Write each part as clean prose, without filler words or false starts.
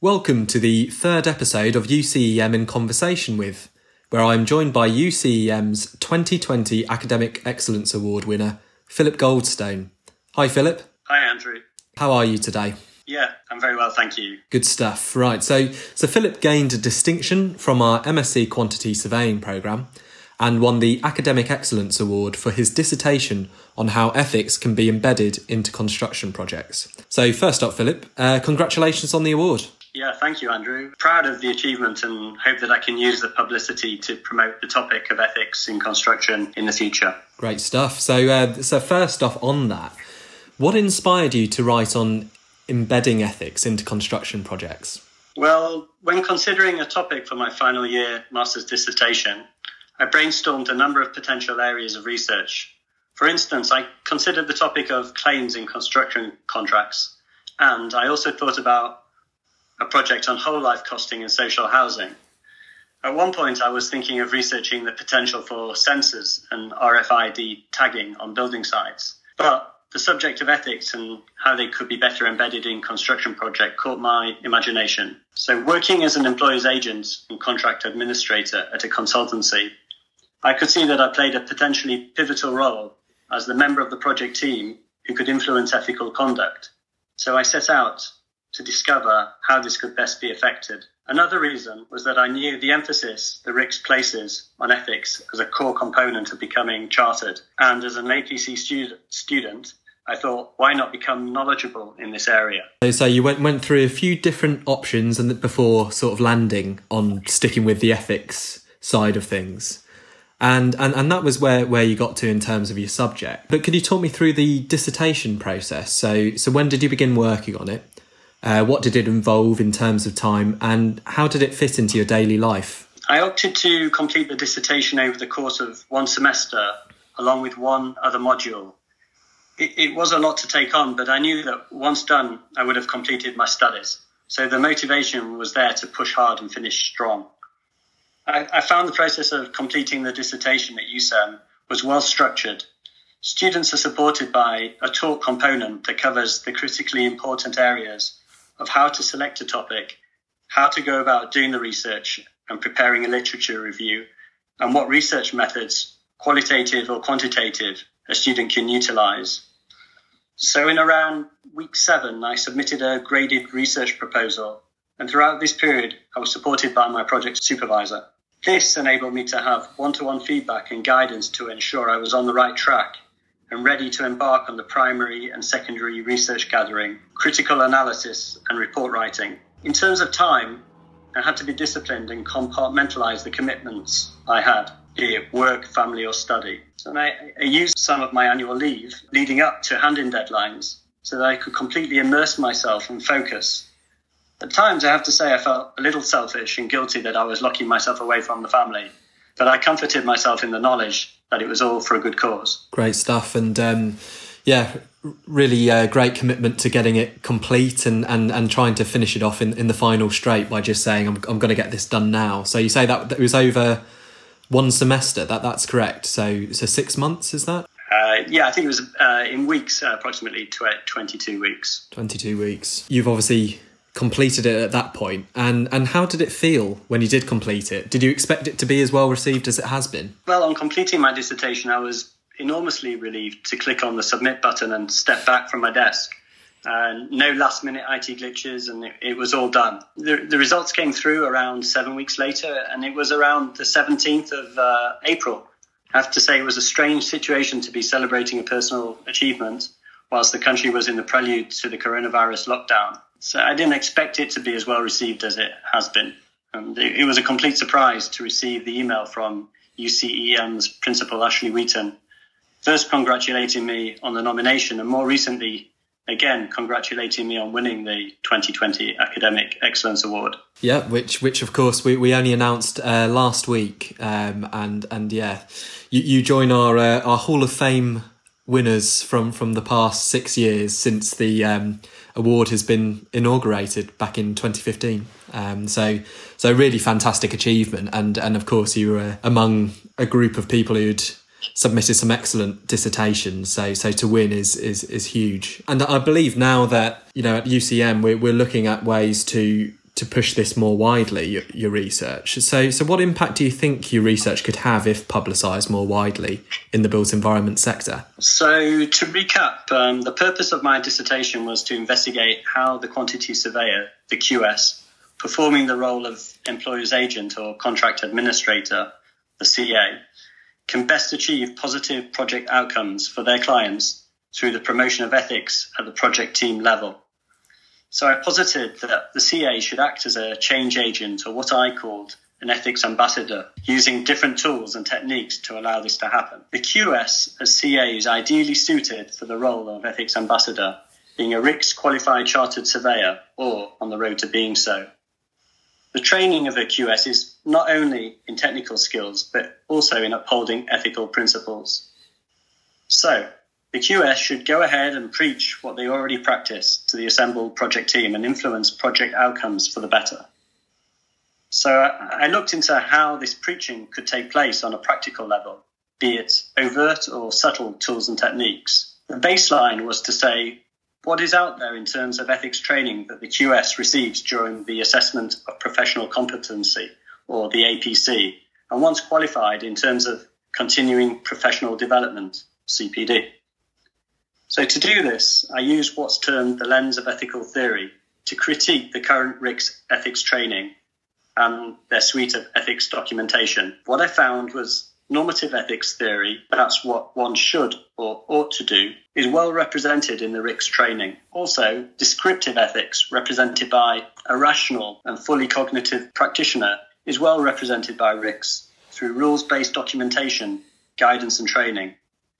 Welcome to the third episode of UCEM in Conversation With, where I'm joined by UCEM's 2020 Academic Excellence Award winner, Philip Goldstone. Hi, Philip. Hi, Andrew. How are you today? Yeah, I'm very well, thank you. Good stuff. Right, so Philip gained a distinction from our MSc Quantity Surveying programme and won the Academic Excellence Award for his dissertation on how ethics can be embedded into construction projects. So first up, Philip, congratulations on the award. Yeah, thank you, Andrew. Proud of the achievement and hope that I can use the publicity to promote the topic of ethics in construction in the future. Great stuff. So first off on that, what inspired you to write on embedding ethics into construction projects? Well, when considering a topic for my final year master's dissertation, I brainstormed a number of potential areas of research. For instance, I considered the topic of claims in construction contracts, and I also thought about a project on whole life costing in social housing. At one point, I was thinking of researching the potential for sensors and RFID tagging on building sites. But the subject of ethics and how they could be better embedded in construction project caught my imagination. So working as an employer's agent and contract administrator at a consultancy, I could see that I played a potentially pivotal role as the member of the project team who could influence ethical conduct. So I set out to discover how this could best be effected. Another reason was that I knew the emphasis the RICS places on ethics as a core component of becoming chartered. And as an APC student, I thought, why not become knowledgeable in this area? So you went through a few different options and before sort of landing on sticking with the ethics side of things. And that was where you got to in terms of your subject. But could you talk me through the dissertation process? So when did you begin working on it? What did it involve in terms of time, and how did it fit into your daily life? I opted to complete the dissertation over the course of one semester, along with one other module. It was a lot to take on, but I knew that once done, I would have completed my studies. So the motivation was there to push hard and finish strong. I found the process of completing the dissertation at UCEM was well structured. Students are supported by a talk component that covers the critically important areas of how to select a topic, how to go about doing the research and preparing a literature review, and what research methods, qualitative or quantitative, a student can utilise. So in around week 7, I submitted a graded research proposal, and throughout this period, I was supported by my project supervisor. This enabled me to have one-to-one feedback and guidance to ensure I was on the right track and ready to embark on the primary and secondary research gathering, critical analysis and report writing. In terms of time, I had to be disciplined and compartmentalise the commitments I had, be it work, family or study. So I used some of my annual leave leading up to hand-in deadlines so that I could completely immerse myself and focus. At times, I have to say I felt a little selfish and guilty that I was locking myself away from the family, but I comforted myself in the knowledge that it was all for a good cause. Great stuff. And really great commitment to getting it complete and trying to finish it off in the final straight by just saying, I'm going to get this done now. So you say that it was over one semester, that's correct. So 6 months, is that? Yeah, I think it was in weeks, approximately 22 weeks. 22 weeks. You've obviously completed it at that point, and how did it feel when you did complete it? Did you expect it to be as well received as it has been? Well, on completing my dissertation, I was enormously relieved to click on the submit button and step back from my desk. No last minute IT glitches, and it was all done. The results came through around 7 weeks later, and it was around the 17th of April. I have to say it was a strange situation to be celebrating a personal achievement whilst the country was in the prelude to the coronavirus lockdown. So I didn't expect it to be as well received as it has been. And it was a complete surprise to receive the email from UCEM's principal, Ashley Wheaton, first congratulating me on the nomination and more recently, again, congratulating me on winning the 2020 Academic Excellence Award. Yeah, which of course we only announced last week. And yeah, you join our Hall of Fame winners from the past 6 years since the award has been inaugurated back in 2015. So really fantastic achievement, and of course you were among a group of people who'd submitted some excellent dissertations. So to win is huge. And I believe now that at UCM we're looking at ways to to push this more widely, your research. So what impact do you think your research could have if publicised more widely in the built environment sector? So to recap, the purpose of my dissertation was to investigate how the quantity surveyor, the QS, performing the role of employer's agent or contract administrator, the CA, can best achieve positive project outcomes for their clients through the promotion of ethics at the project team level. So I posited that the CA should act as a change agent, or what I called an ethics ambassador, using different tools and techniques to allow this to happen. The QS as CA is ideally suited for the role of ethics ambassador, being a RICS qualified chartered surveyor or on the road to being so. The training of a QS is not only in technical skills, but also in upholding ethical principles. So, the QS should go ahead and preach what they already practice to the assembled project team and influence project outcomes for the better. So I looked into how this preaching could take place on a practical level, be it overt or subtle tools and techniques. The baseline was to say, what is out there in terms of ethics training that the QS receives during the assessment of professional competency, or the APC, and once qualified in terms of continuing professional development, CPD. So to do this, I used what's termed the lens of ethical theory to critique the current RICS ethics training and their suite of ethics documentation. What I found was normative ethics theory, that's what one should or ought to do, is well represented in the RICS training. Also, descriptive ethics, represented by a rational and fully cognitive practitioner, is well represented by RICS through rules-based documentation, guidance and training.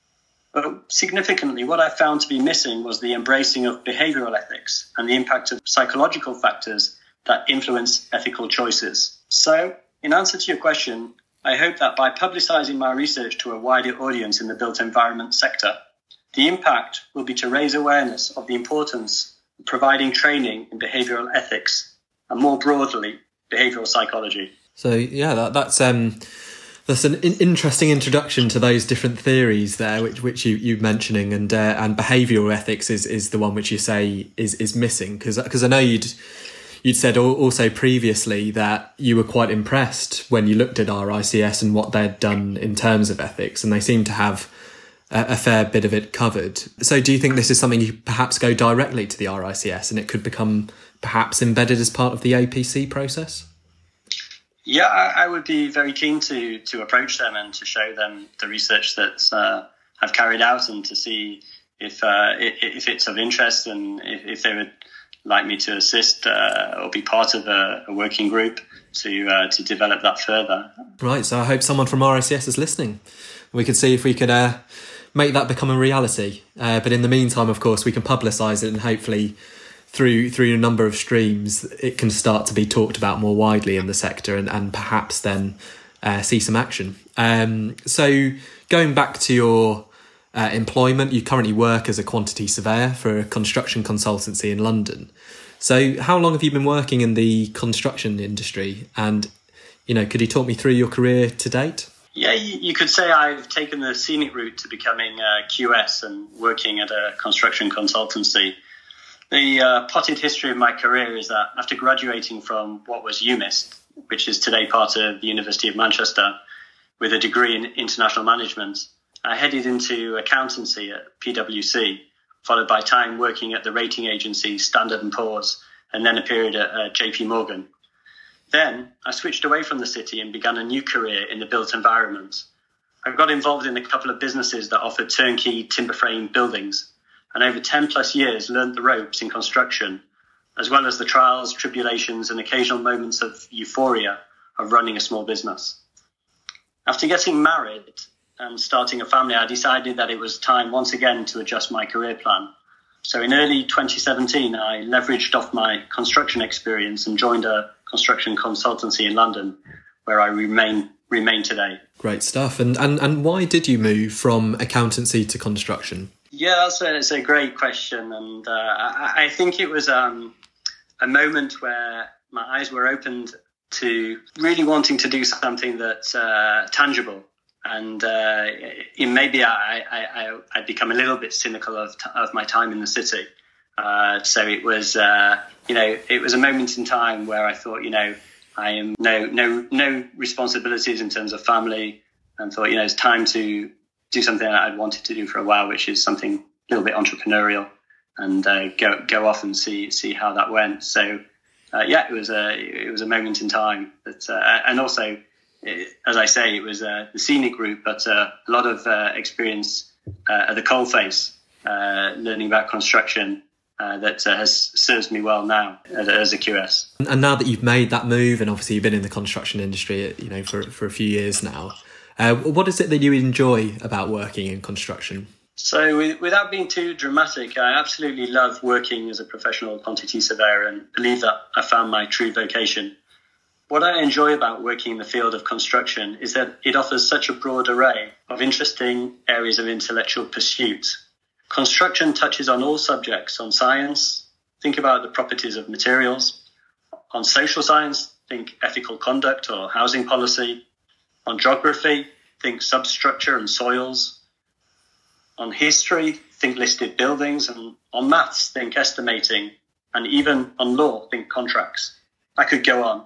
But significantly, what I found to be missing was the embracing of behavioural ethics and the impact of psychological factors that influence ethical choices. So, in answer to your question, I hope that by publicising my research to a wider audience in the built environment sector, the impact will be to raise awareness of the importance of providing training in behavioural ethics and more broadly, behavioural psychology. So, yeah, that's an interesting introduction to those different theories there, which you mentioning, and behavioural ethics is the one which you say is missing, because I know you'd said also previously that you were quite impressed when you looked at RICS and what they'd done in terms of ethics, and they seem to have a fair bit of it covered. So do you think this is something you perhaps go directly to the RICS and it could become perhaps embedded as part of the APC process? Yeah, I would be very keen to approach them and to show them the research that I've carried out, and to see if it's of interest, and if they would like me to assist or be part of a working group to develop that further. Right, so I hope someone from RICS is listening. We could see if we could make that become a reality. But in the meantime, of course, we can publicise it, and hopefully through a number of streams, it can start to be talked about more widely in the sector, and perhaps then see some action. So going back to your employment, you currently work as a quantity surveyor for a construction consultancy in London. So how long have you been working in the construction industry? And, could you talk me through your career to date? Yeah, you could say I've taken the scenic route to becoming a QS and working at a construction consultancy. The potted history of my career is that after graduating from what was UMIST, which is today part of the University of Manchester, with a degree in international management, I headed into accountancy at PwC, followed by time working at the rating agency Standard & Poor's, and then a period at JP Morgan. Then I switched away from the city and began a new career in the built environment. I got involved in a couple of businesses that offered turnkey timber frame buildings, and over 10 plus years learned the ropes in construction, as well as the trials, tribulations, and occasional moments of euphoria of running a small business. After getting married and starting a family, I decided that it was time once again to adjust my career plan. So in early 2017, I leveraged off my construction experience and joined a construction consultancy in London, where I remain today. Great stuff. And why did you move from accountancy to construction? Yeah, that's a great question. And I think it was a moment where my eyes were opened to really wanting to do something that's tangible. And maybe I'd become a little bit cynical of my time in the city. So it was, it was a moment in time where I thought, I am no responsibilities in terms of family, and thought, it's time to do something that I'd wanted to do for a while, which is something a little bit entrepreneurial, and go off and see how that went. So it was a moment in time that, and also, as I say, it was the scenic route, but a lot of experience at the coalface, learning about construction. That has served me well now as a QS. And now that you've made that move, and obviously you've been in the construction industry, for a few years now, what is it that you enjoy about working in construction? So, without being too dramatic, I absolutely love working as a professional quantity surveyor, and believe that I found my true vocation. What I enjoy about working in the field of construction is that it offers such a broad array of interesting areas of intellectual pursuit. Construction touches on all subjects. On science, think about the properties of materials. On social science, think ethical conduct or housing policy. On geography, think substructure and soils. On history, think listed buildings. And on maths, think estimating. And even on law, think contracts. I could go on.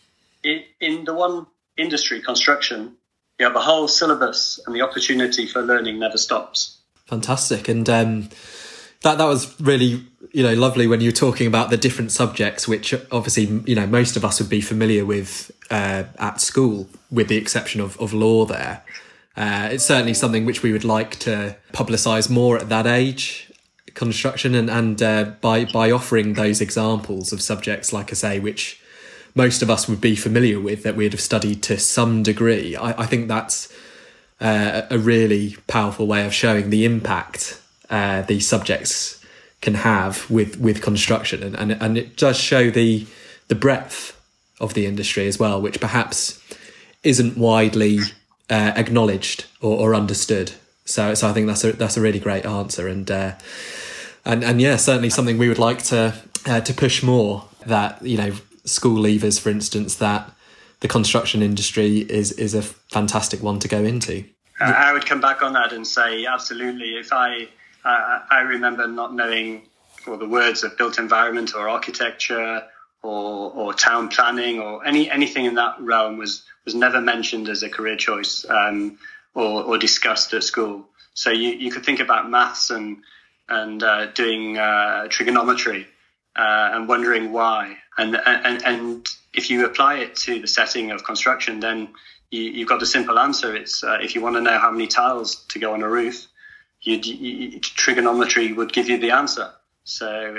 In the one industry, construction, you have a whole syllabus, and the opportunity for learning never stops. Fantastic. And that was really, lovely when you were talking about the different subjects, which obviously, most of us would be familiar with at school, with the exception of law there. It's certainly something which we would like to publicise more at that age, construction, and by offering those examples of subjects, like I say, which most of us would be familiar with, that we'd have studied to some degree. I think that's a really powerful way of showing the impact these subjects can have with construction, and it does show the breadth of the industry as well, which perhaps isn't widely acknowledged or understood. So I think that's a really great answer, and yeah, certainly something we would like to push more. That school leavers, for instance, that the construction industry is a fantastic one to go into. I would come back on that and say, absolutely. If I remember not knowing all the words of built environment or architecture or town planning or anything in that realm was never mentioned as a career choice or discussed at school. So you could think about maths and doing trigonometry and wondering why. And if you apply it to the setting of construction, then you've got a simple answer. It's if you want to know how many tiles to go on a roof, trigonometry would give you the answer. So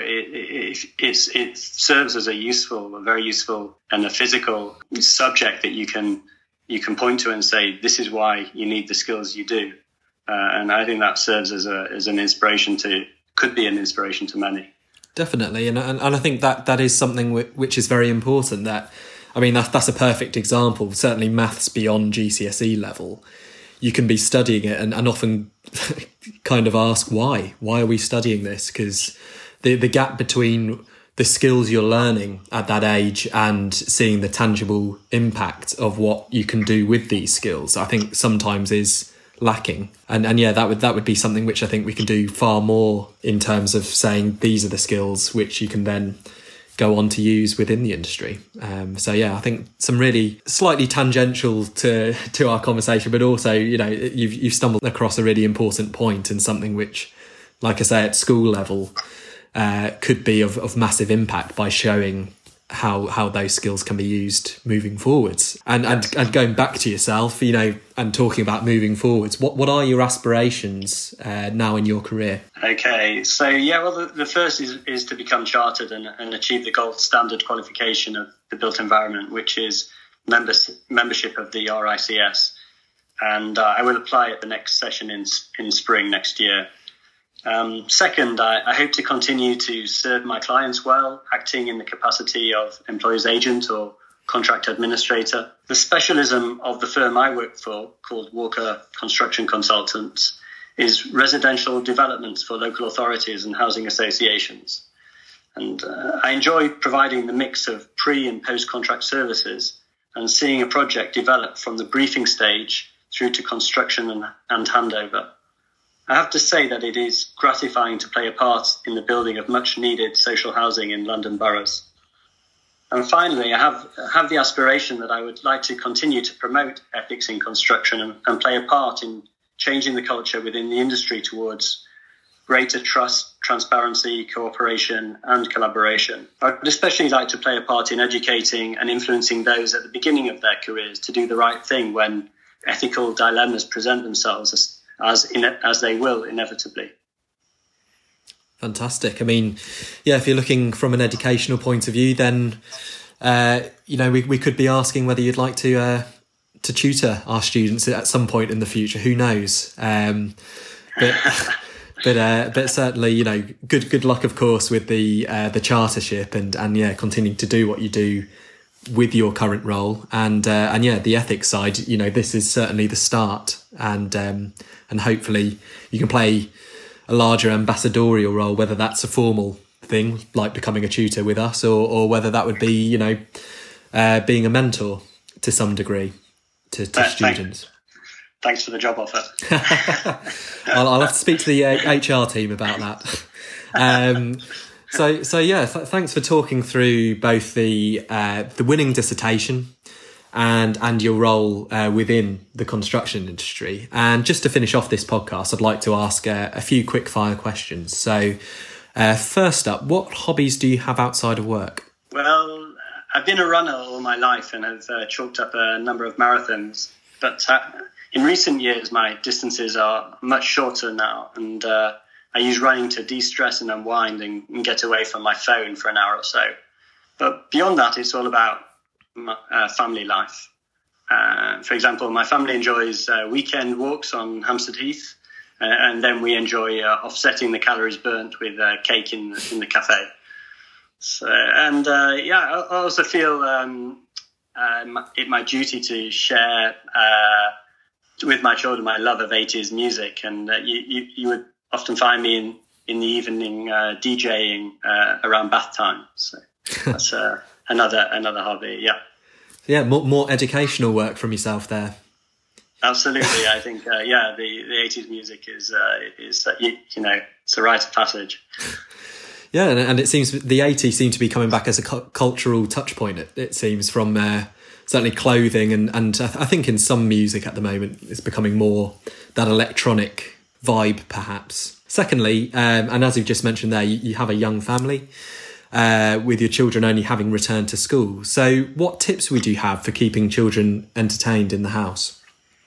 it serves as a very useful and a physical subject that you can point to and say, this is why you need the skills you do. And I think that serves as an inspiration could be an inspiration to many. Definitely, and I think that is something which is very important. That's a perfect example. Certainly, maths beyond GCSE level, you can be studying it and often kind of ask why. Why are we studying this? Because the gap between the skills you're learning at that age and seeing the tangible impact of what you can do with these skills, I think sometimes is lacking. And yeah, that would be something which I think we can do far more in terms of saying these are the skills which you can then go on to use within the industry. So yeah, I think some really slightly tangential to our conversation, but also, you've stumbled across a really important point and something which, like I say, at school level, could be of massive impact by showing how those skills can be used moving forwards. And going back to yourself, and talking about moving forwards, what are your aspirations now in your career? Okay, so the first is to become chartered and achieve the gold standard qualification of the built environment, which is membership of the RICS. And I will apply at the next session in spring next year. Second, I hope to continue to serve my clients well, acting in the capacity of employer's agent or contract administrator. The specialism of the firm I work for, called Walker Construction Consultants, is residential developments for local authorities and housing associations. And I enjoy providing the mix of pre- and post-contract services and seeing a project develop from the briefing stage through to construction and handover. I have to say that it is gratifying to play a part in the building of much needed social housing in London boroughs. And finally, I have the aspiration that I would like to continue to promote ethics in construction and play a part in changing the culture within the industry towards greater trust, transparency, cooperation and collaboration. I would especially like to play a part in educating and influencing those at the beginning of their careers to do the right thing when ethical dilemmas present themselves as they will inevitably. Fantastic. I mean, yeah, if you're looking from an educational point of view, then, we could be asking whether you'd like to tutor our students at some point in the future. Who knows? But certainly, good luck, of course, with the chartership and continuing to do what you do with your current role and the ethics side. This is certainly the start, and hopefully you can play a larger ambassadorial role, whether that's a formal thing like becoming a tutor with us, or whether that would be being a mentor to some degree to students. Thanks for the job offer. I'll have to speak to the HR team about that. Thanks for talking through both the winning dissertation and your role within the construction industry. And just to finish off this podcast, I'd like to ask a few quick fire questions. So first up, what hobbies do you have outside of work? Well, I've been a runner all my life and have chalked up a number of marathons. But in recent years, my distances are much shorter now. And I use running to de-stress and unwind and get away from my phone for an hour or so. But beyond that, it's all about family life. For example, my family enjoys weekend walks on Hampstead Heath, and then we enjoy offsetting the calories burnt with cake in the cafe. So, I also feel it my duty to share with my children my love of 80s music, and you would often find me in the evening DJing around bath time. So that's another hobby. Yeah, more educational work from yourself there. Absolutely, I think the 80s music is it's a rite of passage. Yeah, and it seems the 80s seem to be coming back as a cultural touch point. It seems from certainly clothing and I think in some music at the moment it's becoming more that electronic vibe, perhaps. Secondly, and as you've just mentioned there, you have a young family. With your children only having returned to school. So what tips would you have for keeping children entertained in the house?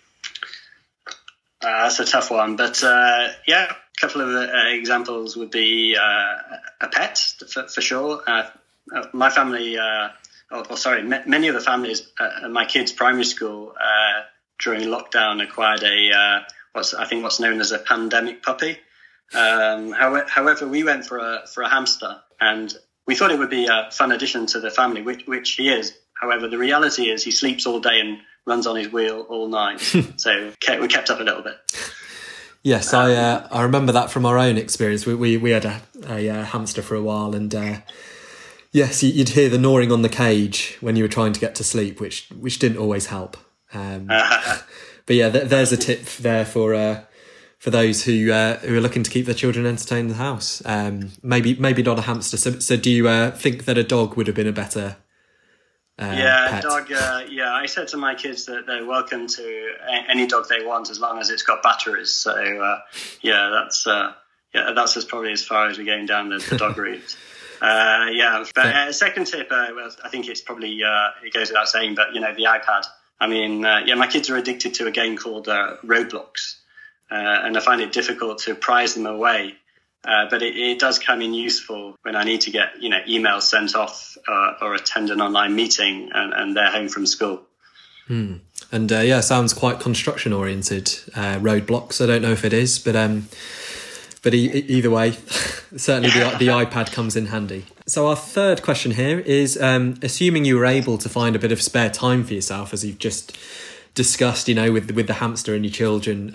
That's a tough one, but a couple of examples would be a pet, for sure. My family, many of the families at my kids' primary school during lockdown acquired what's known as a pandemic puppy. However, we went for a hamster, and we thought it would be a fun addition to the family, which he is. However, the reality is he sleeps all day and runs on his wheel all night. So we kept up a little bit. Yes, I remember that from our own experience. We had a hamster for a while, and yes, you'd hear the gnawing on the cage when you were trying to get to sleep, which didn't always help. But yeah, there's a tip there for those who are looking to keep their children entertained in the house. Maybe not a hamster. So do you think that a dog would have been a better pet? Dog. I said to my kids that they're welcome to any dog they want as long as it's got batteries. So that's probably as far as we're going down the dog route. But second tip, I think it's probably it goes without saying, but the iPad. I mean, my kids are addicted to a game called Roblox. And I find it difficult to prize them away. But it does come in useful when I need to get, emails sent off or attend an online meeting and they're home from school. And sounds quite construction oriented, Roadblocks. I don't know if it is, but either way, certainly the iPad comes in handy. So our third question here is, assuming you were able to find a bit of spare time for yourself, as you've just discussed, with the hamster and your children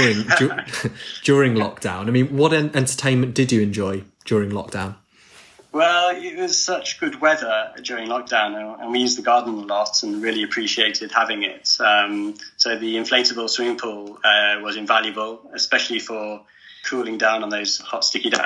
during lockdown. I mean, what entertainment did you enjoy during lockdown? Well, it was such good weather during lockdown, and we used the garden a lot and really appreciated having it. So the inflatable swimming pool was invaluable, especially for cooling down on those hot, sticky days.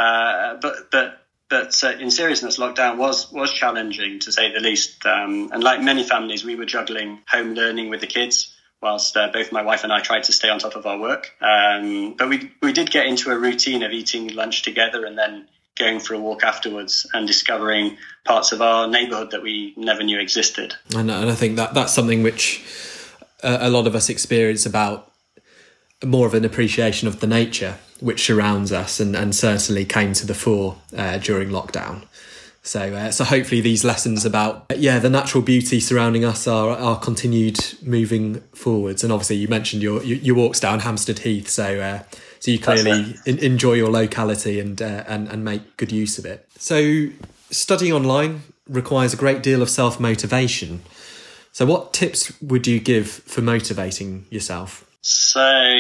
But in seriousness, lockdown was challenging, to say the least. And like many families, we were juggling home learning with the kids, whilst both my wife and I tried to stay on top of our work. But we did get into a routine of eating lunch together and then going for a walk afterwards and discovering parts of our neighbourhood that we never knew existed. And I think that's something which a lot of us experience, about more of an appreciation of the nature which surrounds us, and certainly came to the fore during lockdown. So hopefully these lessons about the natural beauty surrounding us are continued moving forwards. And obviously you mentioned your walks down Hampstead Heath, so you clearly enjoy your locality and make good use of it. So studying online requires a great deal of self-motivation. So what tips would you give for motivating yourself? So,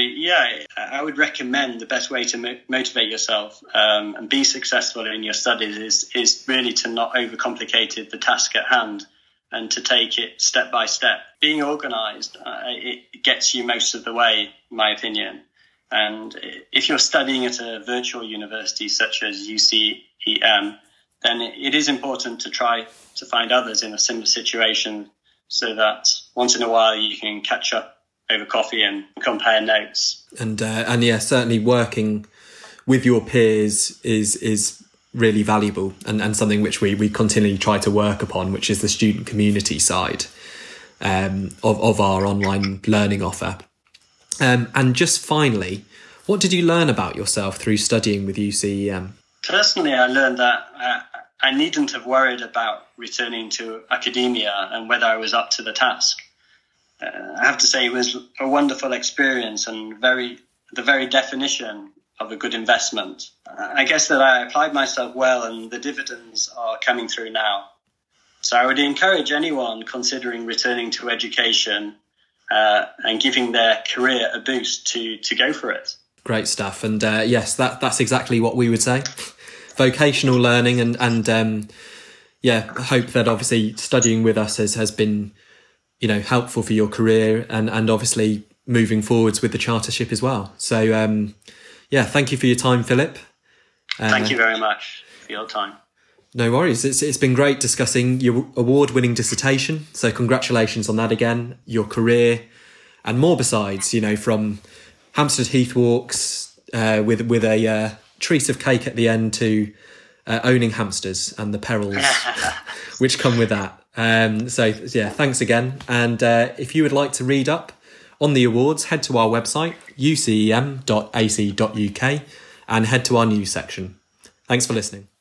I would recommend the best way to motivate yourself and be successful in your studies is really to not overcomplicate the task at hand and to take it step by step. Being organised, it gets you most of the way, in my opinion. And if you're studying at a virtual university such as UCEM, then it is important to try to find others in a similar situation so that once in a while you can catch up over coffee and compare notes. And certainly working with your peers is really valuable and something which we continually try to work upon, which is the student community side of our online learning offer. And just finally, what did you learn about yourself through studying with UCEM? Personally, I learned that I needn't have worried about returning to academia and whether I was up to the task. I have to say it was a wonderful experience and the very definition of a good investment. I guess that I applied myself well and the dividends are coming through now. So I would encourage anyone considering returning to education and giving their career a boost to go for it. Great stuff. And yes, that's exactly what we would say. Vocational learning and hope that obviously studying with us has been helpful for your career and obviously moving forwards with the chartership as well. So, thank you for your time, Philip. Thank you very much for your time. No worries. It's been great discussing your award-winning dissertation. So congratulations on that again, your career and more besides, from Hampstead Heath walks with a treat of cake at the end to owning hamsters and the perils which come with that. Thanks again. And if you would like to read up on the awards, head to our website, ucem.ac.uk, and head to our news section. Thanks for listening.